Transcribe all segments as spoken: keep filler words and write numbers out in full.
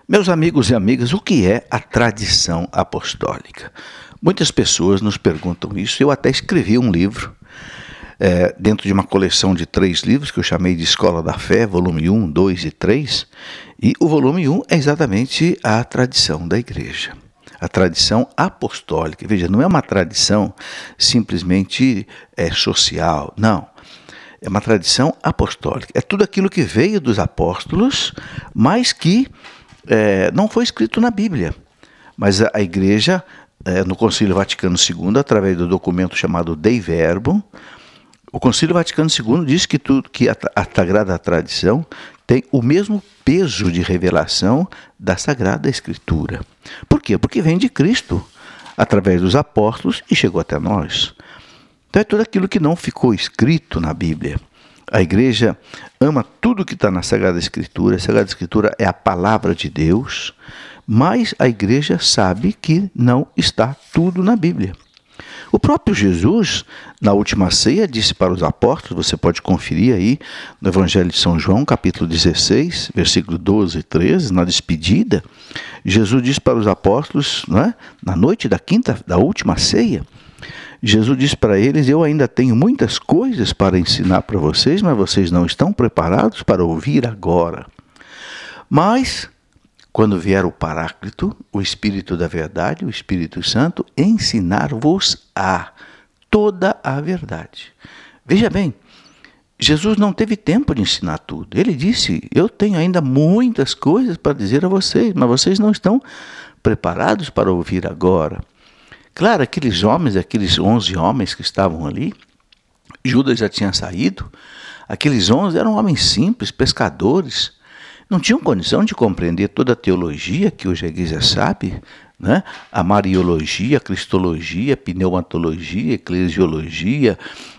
Meus amigos e amigas, o que é a tradição apostólica? Muitas pessoas nos perguntam isso. Eu até escrevi um livro, é, dentro de uma coleção de três livros, que eu chamei de Escola da Fé, volume um, dois e três. E o volume um é exatamente a tradição da igreja. A tradição apostólica. Veja, não é uma tradição simplesmente é, social, não. É uma tradição apostólica. É tudo aquilo que veio dos apóstolos, mas que é, não foi escrito na Bíblia. Mas a, a igreja, é, no Concílio Vaticano segundo, através do documento chamado Dei Verbum, o Concílio Vaticano segundo diz que, tudo, que a, a Sagrada Tradição tem o mesmo peso de revelação da Sagrada Escritura. Por quê? Porque vem de Cristo, através dos apóstolos, e chegou até nós. Então é tudo aquilo que não ficou escrito na Bíblia. A igreja ama tudo que está na Sagrada Escritura. A Sagrada Escritura é a palavra de Deus, mas a igreja sabe que não está tudo na Bíblia. O próprio Jesus, na última ceia, disse para os apóstolos, você pode conferir aí no Evangelho de São João, capítulo dezesseis, versículo doze e treze, na despedida, Jesus disse para os apóstolos, não é? Na noite da quinta, da última ceia, Jesus disse para eles: eu ainda tenho muitas coisas para ensinar para vocês, mas vocês não estão preparados para ouvir agora. Mas, quando vier o Paráclito, o Espírito da Verdade, o Espírito Santo, ensinar-vos-á toda a verdade. Veja bem, Jesus não teve tempo de ensinar tudo. Ele disse: eu tenho ainda muitas coisas para dizer a vocês, mas vocês não estão preparados para ouvir agora. Claro, aqueles homens, aqueles onze homens que estavam ali, Judas já tinha saído, aqueles onze eram homens simples, pescadores, não tinham condição de compreender toda a teologia que hoje a igreja sabe, né? A mariologia, a cristologia, a pneumatologia, a eclesiologia,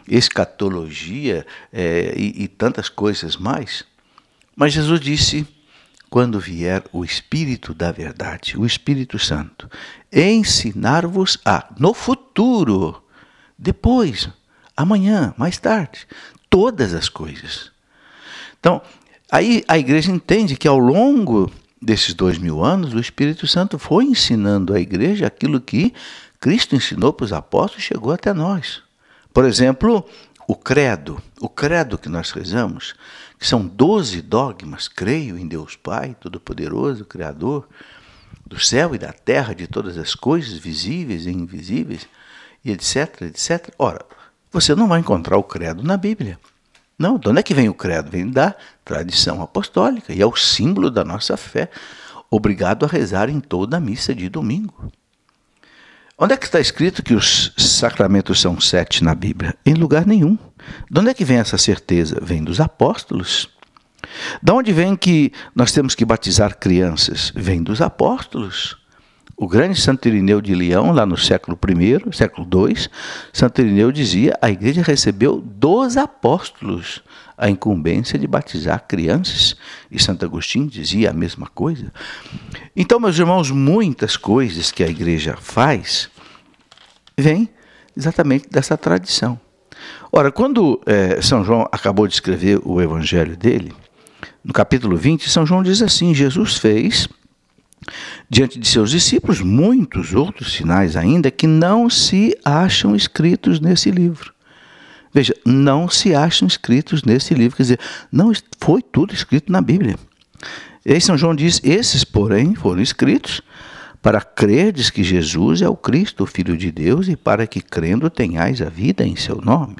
escatologia é, e, e tantas coisas mais. Mas Jesus disse: quando vier o Espírito da Verdade, o Espírito Santo, ensinar-vos-á, no futuro, depois, amanhã, mais tarde, todas as coisas. Então, aí a igreja entende que ao longo desses dois mil anos, o Espírito Santo foi ensinando à igreja aquilo que Cristo ensinou para os apóstolos e chegou até nós. Por exemplo, o credo, o credo que nós rezamos, que são doze dogmas: creio em Deus Pai, Todo-Poderoso, Criador do céu e da terra, de todas as coisas, visíveis e invisíveis, e etc, etcétera. Ora, você não vai encontrar o credo na Bíblia. Não, de onde é que vem o credo? Vem da tradição apostólica, e é o símbolo da nossa fé, obrigado a rezar em toda a missa de domingo. Onde é que está escrito que os sacramentos são sete na Bíblia? Em lugar nenhum. De onde é que vem essa certeza? Vem dos apóstolos. De onde vem que nós temos que batizar crianças? Vem dos apóstolos. O grande Santo Irineu de Leão, lá no século primeiro, século dois, Santo Irineu dizia: a igreja recebeu dos apóstolos a incumbência de batizar crianças. E Santo Agostinho dizia a mesma coisa. Então, meus irmãos, muitas coisas que a igreja faz vêm exatamente dessa tradição. Ora, quando é, São João acabou de escrever o evangelho dele, no capítulo vinte, São João diz assim: Jesus fez diante de seus discípulos muitos outros sinais ainda que não se acham escritos nesse livro. Veja, não se acham escritos nesse livro, quer dizer, não foi tudo escrito na Bíblia. E aí São João diz: esses, porém, foram escritos para crerdes que Jesus é o Cristo, o Filho de Deus, e para que crendo tenhais a vida em seu nome.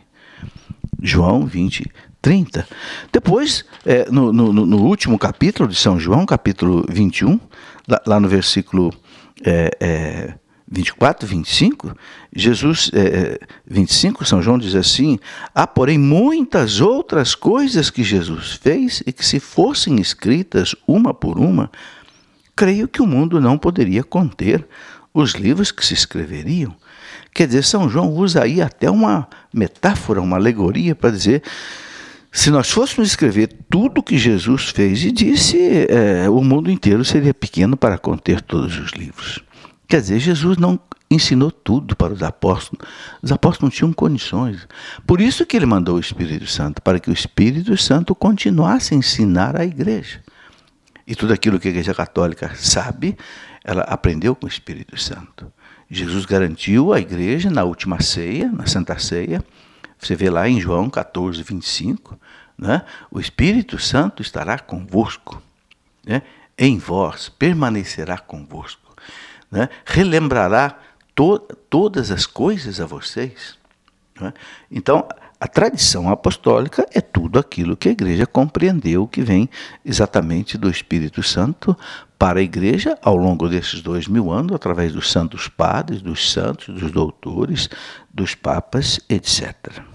João vinte, trinta. Depois, é, no, no, no último capítulo de São João, capítulo vinte e um, lá, lá no versículo é, é, vinte e quatro, vinte e cinco, Jesus, é, vinte e cinco, São João diz assim: há, porém, muitas outras coisas que Jesus fez e que, se fossem escritas uma por uma, creio que o mundo não poderia conter os livros que se escreveriam. Quer dizer, São João usa aí até uma metáfora, uma alegoria para dizer: se nós fôssemos escrever tudo que Jesus fez e disse, é, o mundo inteiro seria pequeno para conter todos os livros. Quer dizer, Jesus não ensinou tudo para os apóstolos. Os apóstolos não tinham condições. Por isso que ele mandou o Espírito Santo, para que o Espírito Santo continuasse a ensinar a igreja. E tudo aquilo que a Igreja Católica sabe, ela aprendeu com o Espírito Santo. Jesus garantiu à Igreja na última ceia, na Santa Ceia, você vê lá em João catorze, vinte e cinco, né? O Espírito Santo estará convosco, né? Em vós, permanecerá convosco, né? Relembrará to todas as coisas a vocês. Né? Então, a tradição apostólica é tudo aquilo que a Igreja compreendeu que vem exatamente do Espírito Santo para a Igreja ao longo desses dois mil anos, através dos santos padres, dos santos, dos doutores, dos papas, etcétera.